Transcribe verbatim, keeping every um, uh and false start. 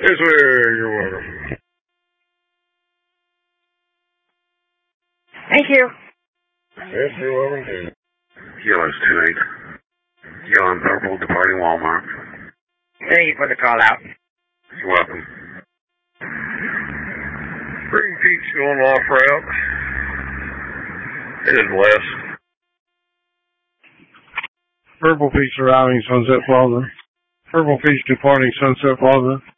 Yes, sir. You're welcome. Thank you. Yes, you're welcome too. Yellow's two eight. Yellow and purple departing Walmart. Thank you for the call out. You're welcome. Green Pete's going off route. It is west. Purple Pete's arriving Sunset Plaza. Purple Pete's departing Sunset Plaza.